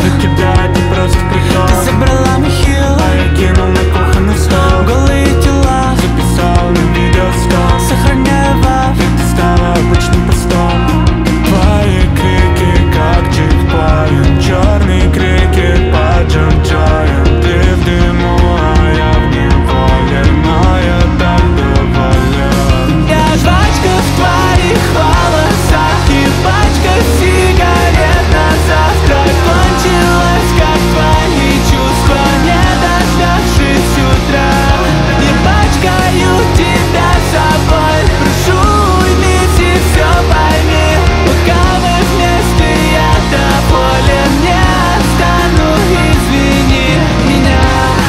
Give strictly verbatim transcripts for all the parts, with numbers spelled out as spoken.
тебя это просто прикол. Ты забрала михил, а я кинул на кухонный стол. голые тела Записал на видеостол, сохраняя вав. ты стала обычным постом. Твои крики как чекпоинт, черный крикет под джем-джоем. Ты в дыму, а я в неволе, но я так доволен. Я жвачка в твоих волосах и пачка сигарет на завтра. Кончилась, как твои чувства, не дождавшись утра. Не пачкаю тебя собой, прошу уймись и все пойми. Пока мы вместе, я доволен, не отстану, извини меня.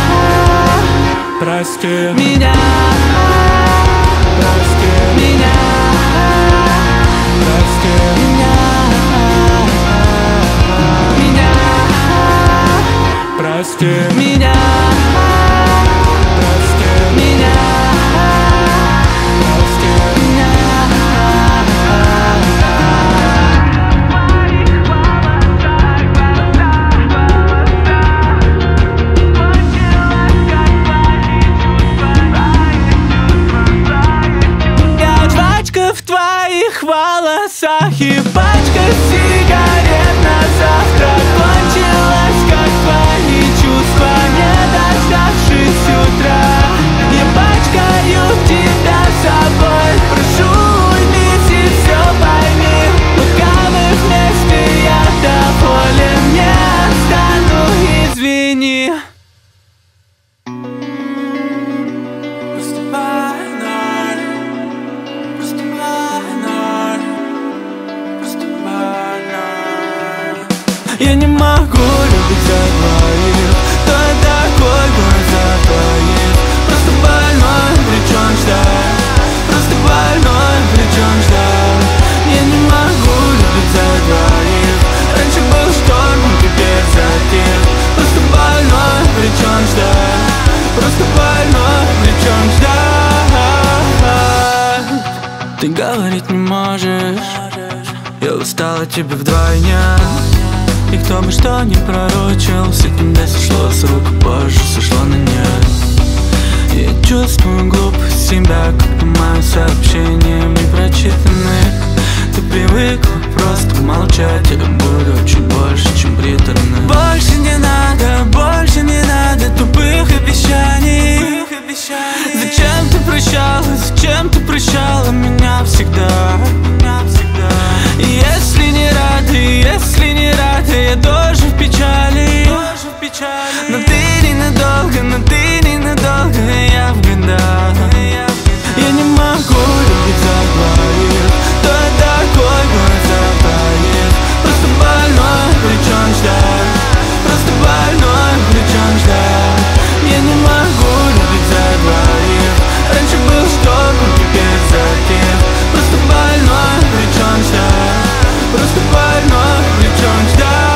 Прости Меня, прости меня, прости меня, прости меня, прости меня, прости меня. Я жвачка в твоих волосах и пачка сигарет на завтра. Кончилась, как твои чувства, не дождавшись утра. Не пачкаю тебя собой, прошу уймись и все пойми. Пока мы вместе, я доволен, не отстану, извини. Проступай, ноль, проступай, ноль, проступай, ноль. Я не могу любить за двоих, кто я такой, город за двоих. Просто больной, причем ждать, просто больной, причем ждать. Я не могу любить за двоих. Раньше был шторм, теперь затих. Просто больной, причем ждать, просто больной, причем ждать. Ты говорить не можешь, я устал от тебя вдвойне. И кто бы что ни пророчил, с этим да сошло с рук, позже сошло на нет. Я чувствую глупость себя, как понимаю сообщением непрочитанных. Ты привыкла просто молчать, я буду чуть больше, чем приторно. Больше не надо, больше не надо тупых обещаний. Зачем ты прощала, зачем ты прощала меня всегда? И если не рада, если не рада, я тоже в печали. Но ты ненадолго, но ты ненадолго, я в годах. Я не могу любить за двоих, кто я такой, город за двоих. Просто больной, причем ждать, просто больной, причем ждать. Я не могу любить за двоих. Раньше был шторм, теперь затих. Просто больной, причем ждать, просто больной, причем ждать.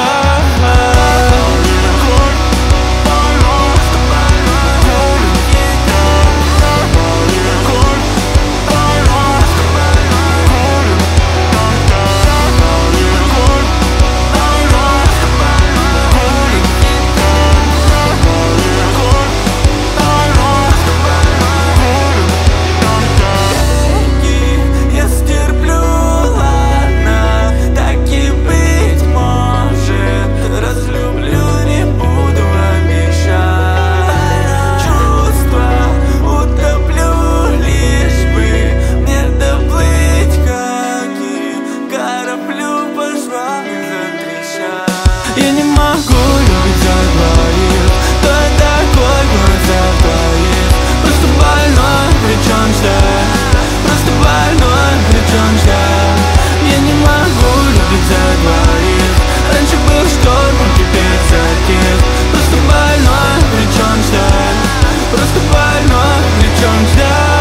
Я стерплю, ладно, так и быть может. Разлюблю, не буду обещать. Чувства утоплю, лишь бы не доплыть, как и кораблю, пожалуй, затрещать. Я не могу любить за двоих, кто я такой, город за двоих. Просто больной, причем ждать, просто больной, причем ждать. Я не могу любить за двоих. Раньше был шторм, теперь затих. Просто больной, причем ждать, просто больной, причем ждать.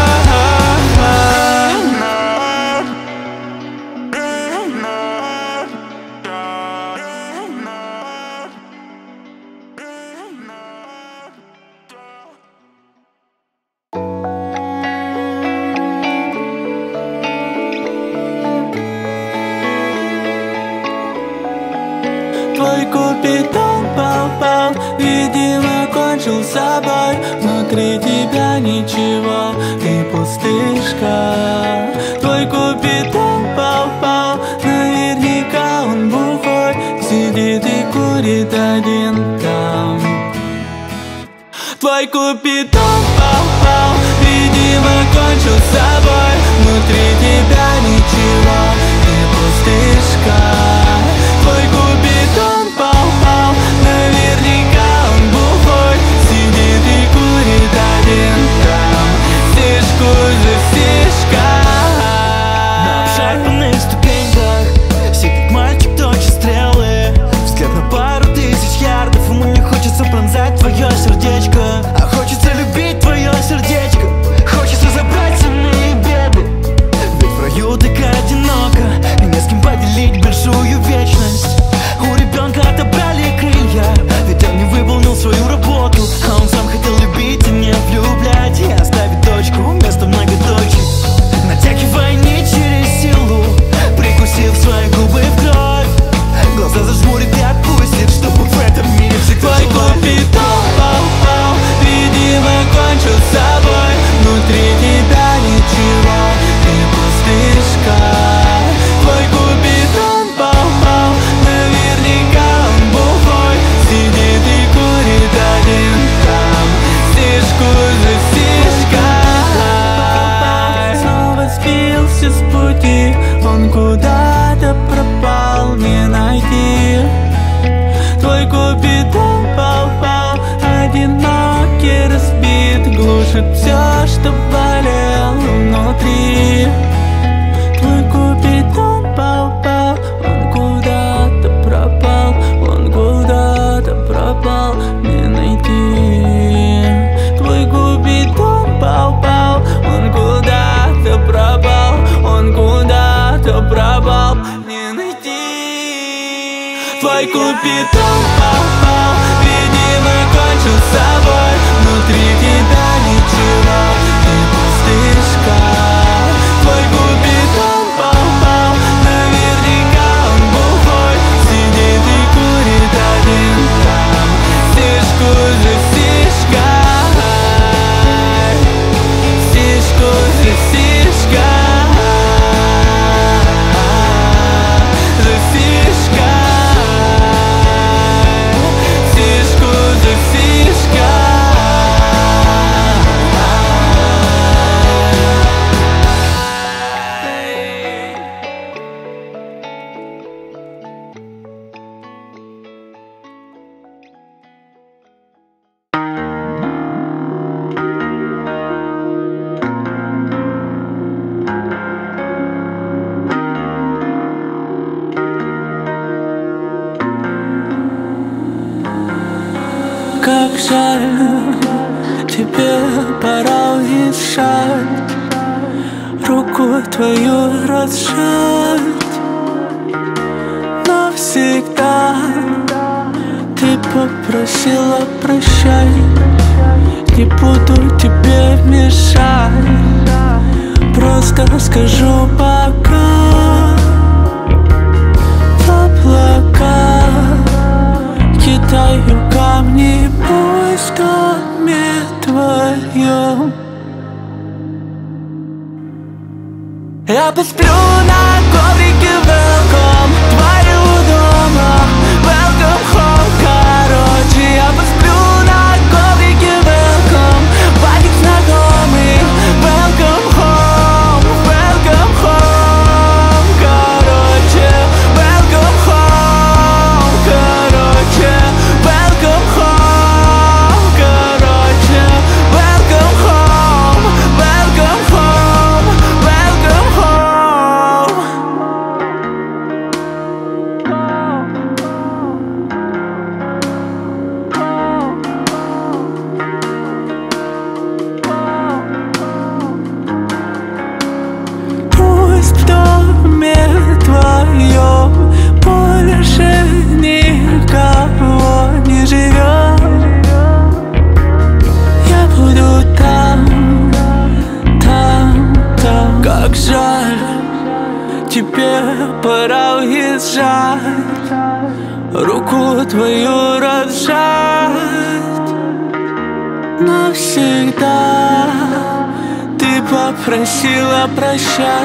купидон попал, видимо, кончил с собой. Внутри тебя ничего, ты пустышка. Твой купидон попал, наверняка он бухой, сидит и курит один там. Твой купидон попал, видимо, кончил с собой. Внутри тебя ничего, ты пустышка. Твой купидон попал, наверняка он бухой, сидит и курит один там. Стишку за стишкой. На обшарпанных ступеньках сидит мальчик, точит стрелы. Взгляд на пару тысяч ярдов. Ему не хочется пронзать твое сердечко, а хочется любить твое сердечко. Хочется забрать земные беды, ведь в раю так одиноко и не с кем поделить большую вечность. У ребенка отобрали крылья, ведь он не выполнил свою работу. А он сам хотел любить и не влюблять, и оставить дочку вместо многоточий. Натягивая нить через силу, прикусив свои губы в кровь, глаза зажмурит и отпустит, чтобы в этом мире всегда Твой купидон попал, видимо, кончил с собой. Внутри тебя ничего, ты пустышка. Твой купидон попал, наверняка он бухой, сидит и курит один там. Стишку за стишкой. Снова сбился с пути, он куда-то пропал, не найти. Твой купидон попал, одинокий, разбит, глушит все, что болело внутри. Твой купидон попал, он куда-то пропал, он куда-то пропал, не найти. Твой купидон попал, он куда-то пропал, он куда-то пропал, не найти. Твой купидон попал, видимо, кончил с собой. Внутри тебя ничего, ты пустышка. Твой купидон попал, наверняка он бухой, сидит и курит один там. Стишку за стишкой, стишку за стишкой, за стишкой. Как жаль, тебе пора уезжать, руку твою разжать. Навсегда ты попросила прощай, не буду тебе мешать, просто скажу пока. В облаках кидаю камни, пусть в доме твоем я посплю на коврике, welcome твою дома, welcome home. Короче, я посплю на коврике, welcome падик знакомый, welcome home, welcome home. Короче, welcome home. Короче, welcome home. Короче, welcome home, welcome home, welcome home. твою радость навсегда. Ты попросила прощай.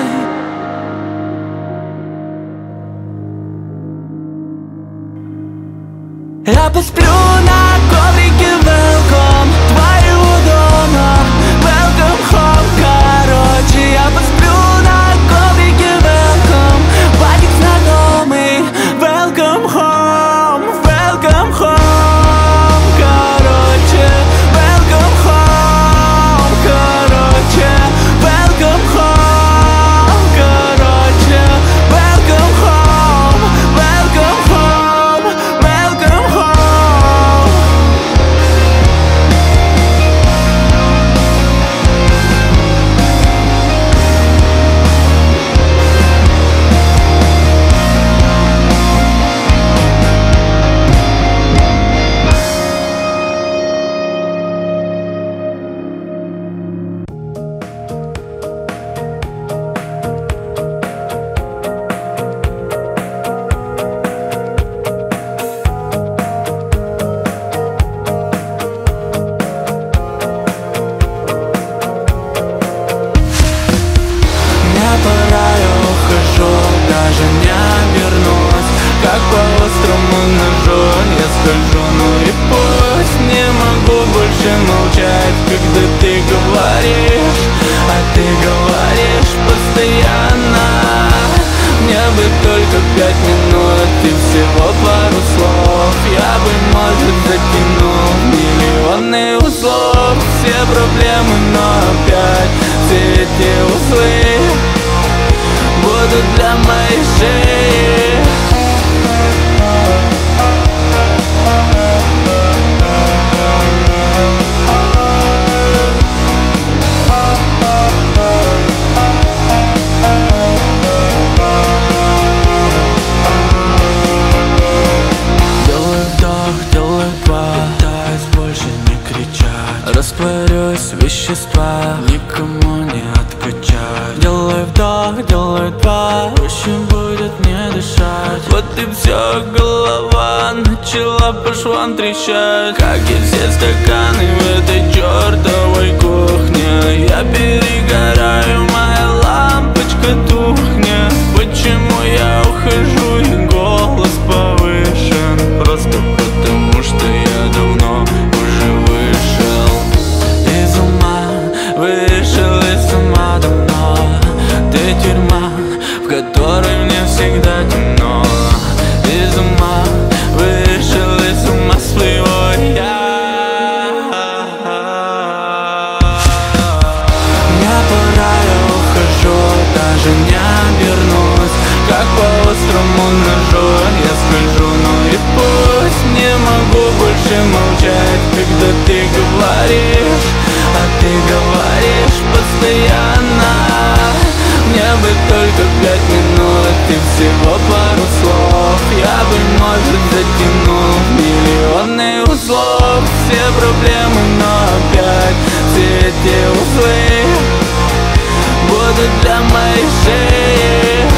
Я посплю на коврике welcome твоего дома. Welcome home, короче. Я посплю на коврике welcome. Вадик знакомый. Welcome home, welcome home, короче. Welcome home, короче. Welcome home, короче. Welcome home, welcome home, welcome home. Пора, я ухожу, даже не обернусь. Как по острому ножу я скольжу, ну и пусть. Не могу больше молчать, когда ты говоришь. А ты говоришь постоянно. Мне бы только пять минут и всего пару слов. Я бы, может, затянул миллионы узлов. Все проблемы, но опять все эти узлы будут для моей шеи. Делаю вдох, делаю два, пытаюсь больше не кричать. Растворюсь в веществах, никому не откачать. Делаю вдох, делаю два, проще будет не дышать. Вот и все, голова начала по швам трещать. Как и все стаканы в этой чертовой кухне. Я перегораю, моя лампочка тухнет. Почему я ухожу и голос повышен? Просто потому, что я давно уже вышел из ума. Вышел из ума давно. Ты тюрьма, в которой мне всегда темно. Из ума, вышел из ума своего я. Мне пора, я ухожу, даже не обернусь. Как по острому ножу я скольжу, ну и пусть. Не могу больше молчать, когда ты говоришь. А ты говоришь постоянно. Мне бы только пять минут и всего пару слов. Я бы, может, затянул миллионы узлов. Все проблемы, но опять все эти узлы будут для моей шеи.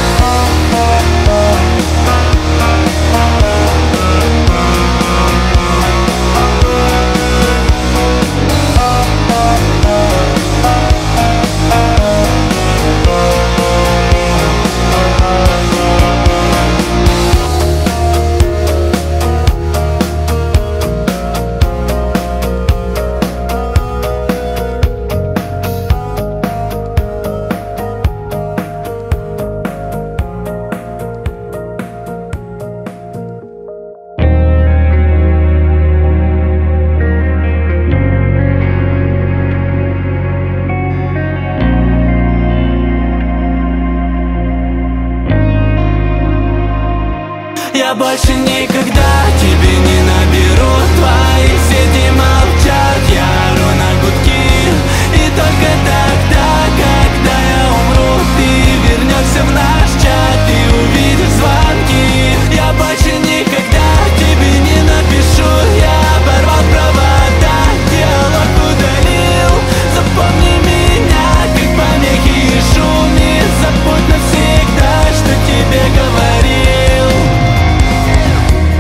Я больше никогда тебе не наберу. Твои сети молчат, я ору на гудки. И только тогда, когда я умру, ты вернешься в наш чат и увидишь звонки. Я больше никогда тебе не напишу. Я оборвал провода, диалог удалил. Запомни меня, как помехи и шум. Не забудь навсегда, что тебе говорил.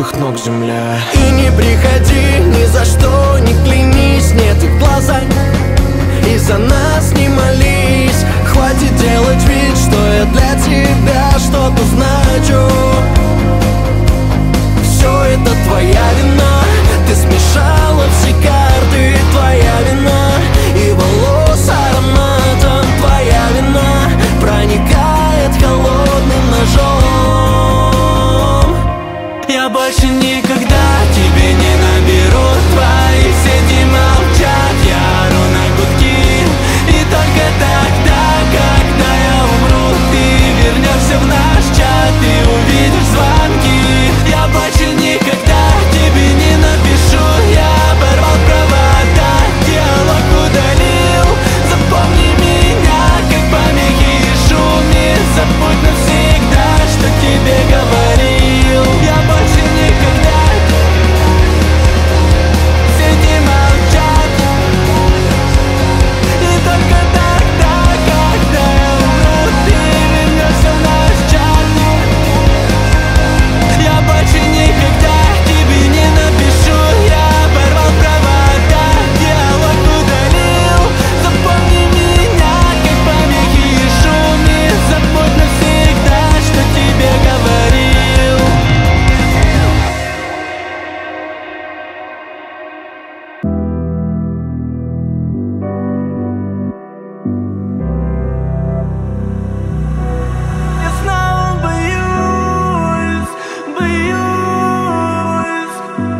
любых ног земля. И не приходи ни за что, не клянись, нет их в глазах, и за нас не молись. Хватит делать вид, что я для тебя что-то значу. Все это твоя вина, ты смешала все карты. Твоя вина и волос ароматом. Твоя вина проникает холодным ножом. Я больше никогда тебе не наберу. Твои сети молчат, я ору на гудки. И только тогда, когда я умру, ты вернешься в наш чат и увидишь звонки. Я больше никогда тебе не напишу. Я порвал провода, диалог удалил. Запомни меня, как помехи и шум. Не забудь навсегда, что тебе говорил. Я больше никогда. Сиди молчат. И только тогда, когда я умру, ты вернешься в наш чат. Я больше никогда тебе не напишу. Я порвал провода, диалог удалил. Запомни меня, как помехи и шум. Не забудь навсегда, что тебе говорил. Я снова боюсь, боюсь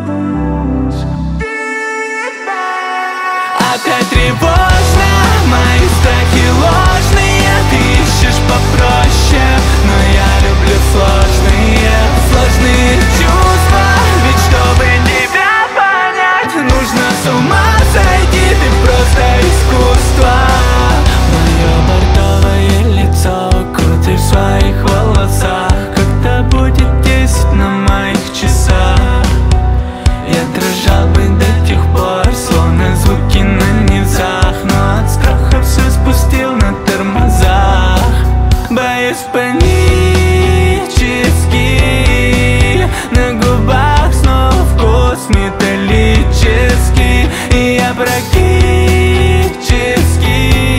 тебя. Опять тревожно, мои страхи ложные. Ты ищешь попроще, но я люблю сложные, сложные чувства. Ведь чтобы тебя понять, нужно с ума сойти. Ты просто искусство. Мое бордовое лицо укутай в своих волосах. Когда будет десять на моих часах, я дрожал бы до тех пор, словно звуки на низах. Но от страха все спустил на тормозах. Боюсь панически, на губах снова вкус металлический. И я практически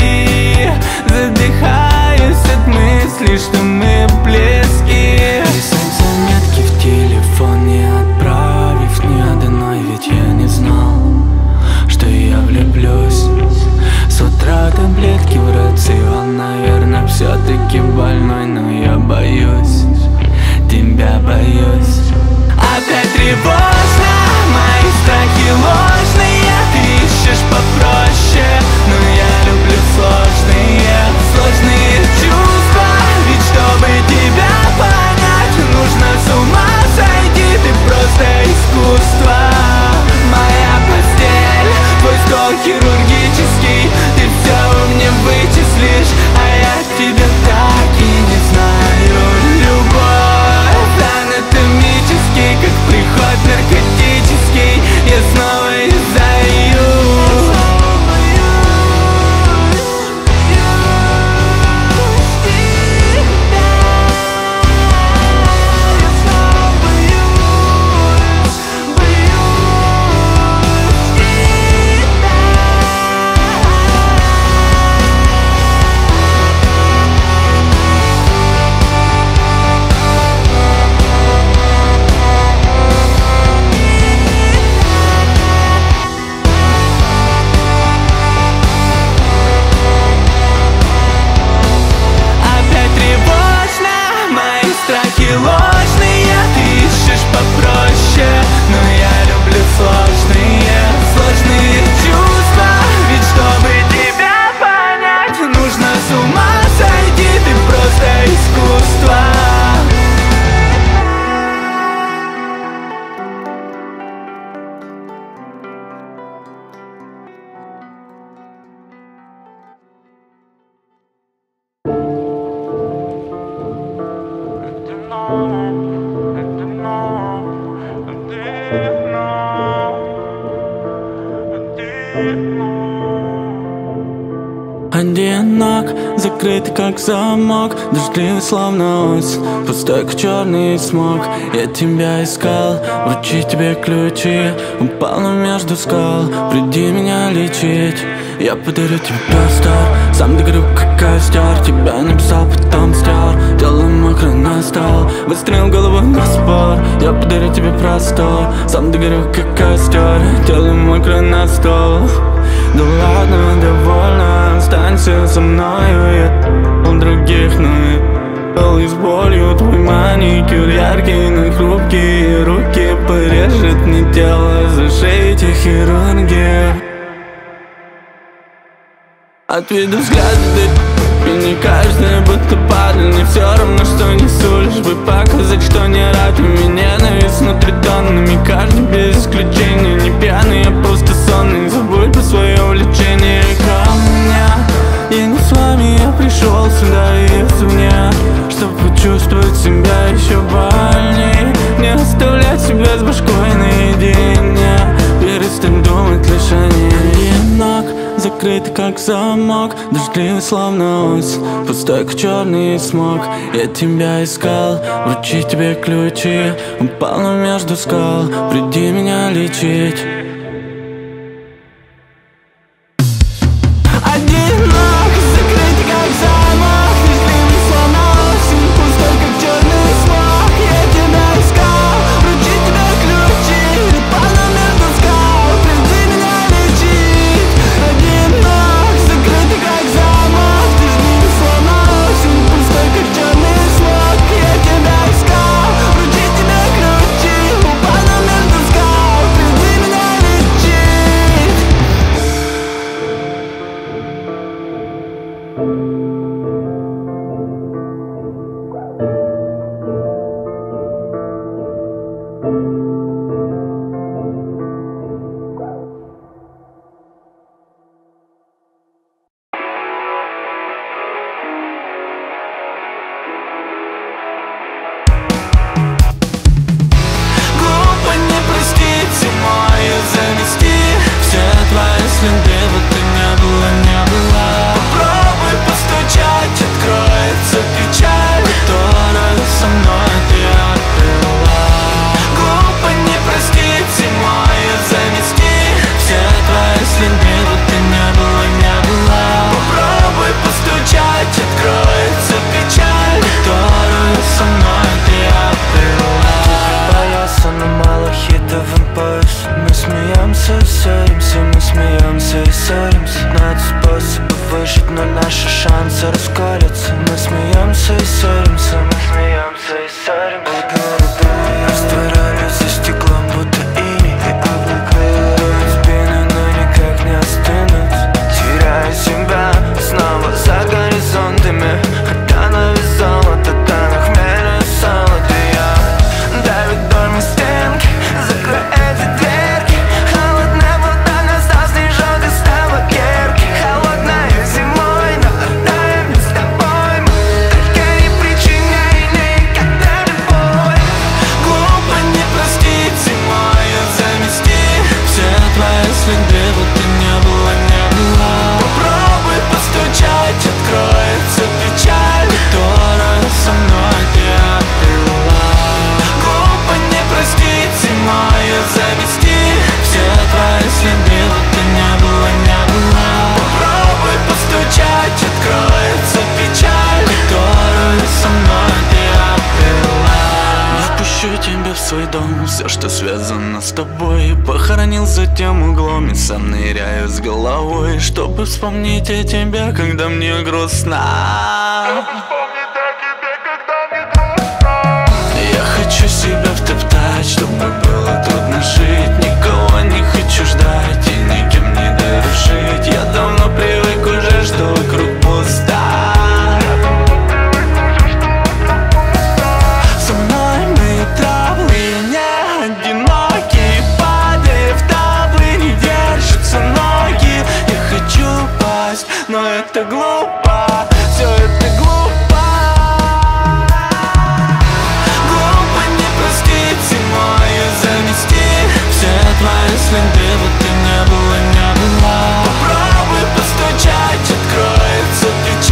задыхаюсь от мысли, что мы близки. Писать заметки в телефон, не отправив ни одной. Ведь я не знал, что я влюблюсь. С утра таблетки в рацион, наверное, все-таки больной. Но я боюсь, тебя боюсь. Опять тревожно, мои страхи ложные. Ты ищешь попроще, но я люблю сложные, сложные чувства. Ведь чтобы тебя понять, нужно с ума сойти. Ты просто искусство. Моя постель, твой стол хирургический. Ты все мне вычислишь, а я тебя так и не знаю. Любовь анатомический, как приход наркотический. Я снова издаю. Страхи ложные, ты ищешь попроще, но я люблю сложные, сложные чувства. Ведь чтобы тебя понять, нужно с ума сойти. Ты просто искусство. Одинокий Одинок, закрытый как замок, дождливый словно осень, пустой как черный смог. Я тебя искал, вручить тебе ключи, упал между скал, приди меня лечить. Я подарю тебе простор, сам догорю как костер. Тебя написал, потом стер, тело мокрое настал, выстрелил головой на спор. Я подарю тебе простор, сам догорю как костер, тело мокрое на стол. Да ладно, довольно, останься со мною. Я у других, но я с болью. Твой маникюр яркий, но хрупкие руки порежет мне тело, зашейте хирурги. Отведу взгляды, ты и не каждый будто падаль. Мне все равно, что несу, лишь бы показать, что не рад. У меня навис внутри тоннами, каждый без исключения. Не пьяный, я просто сонный, забудь про свое увлечение. Ко мне, я не с вами, я пришел сюда извне, чтобы почувствовать себя еще больней. Не оставлять себя с башкой наедине, перестань думать лишь о ней. Одинок, закрытый как замок, дождливый словно осень, пустой как черный смог. Я тебя искал, вручить тебе ключи, упал между скал, приди меня лечить. Все, что связано с тобой, похоронил за тем углом и сам ныряю с головой, чтобы вспомнить о тебе, когда мне грустно. Я хочу себя втоптать, чтобы было трудно жить. Никого не хочу ждать и никем не дорожить. Я давно привык уже, что вокруг пусто. Со мной мы травлы не одиноки, падая в таблы, не держатся ноги. Я хочу пасть, но это глупо, все это глупо. Глупо не простить зимою, занести все твои следы, будто не было, не было. Попробуй постучать, откроется дверь.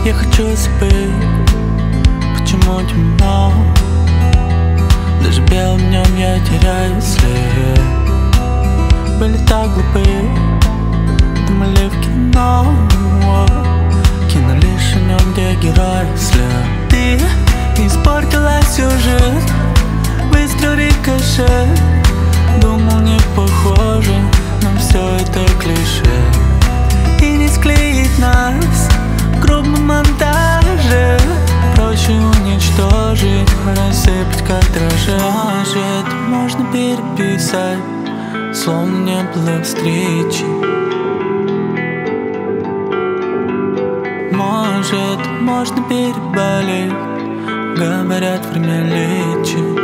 Я хочу забыть, почему темно. Даже белым днем я теряю след. Были так глупы, думали в кино. Кино лишь о нем, где герой след. Ты испортила сюжет, выстрел рикошет. Думал, не похоже, но все это клише. И не склеить нас в грубом монтаже. Проще уничтожить, рассыпать как дрожжи. Может, можно переписать, словно не было встречи. Может, можно переболеть, говорят, время лечит.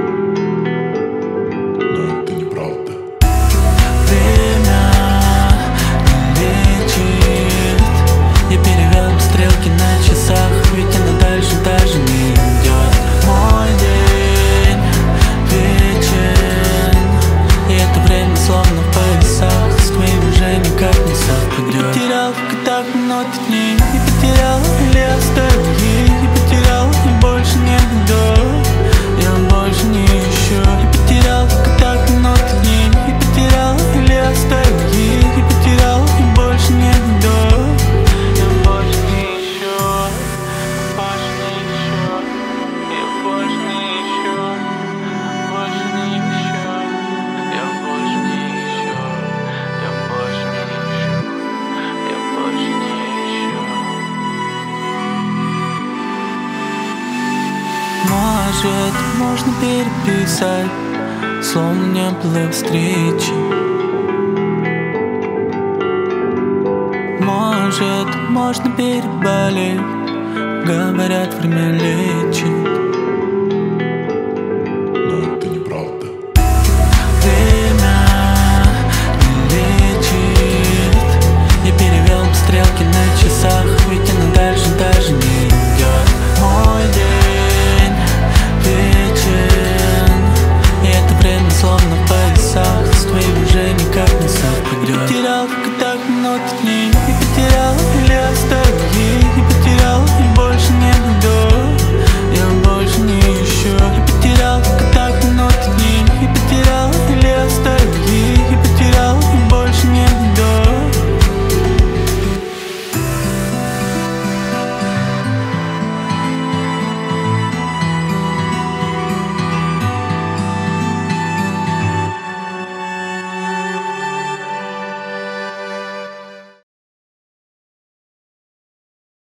Но это неправда. Время не лечит. Я перевел стрелки на часах, ведь она дальше даже не идет. Мой день вечен, и это время словно в поясах с твоим уже никак не совпадет. Потерял в годах минуты дней, и потерял или оставил ей. И потерял, и больше не найду, я больше не ищу. И потерял в годах минуты дней, и потерял или оставил ей. И потерял, и больше не найду, я больше не ищу. Больше не ищу, я больше не ищу. Больше не ищу, я больше не ищу. Я больше не ищу, я больше не ищу. Может, можно переписать, словно не было встречи. Может, можно переболеть, говорят, время лечит.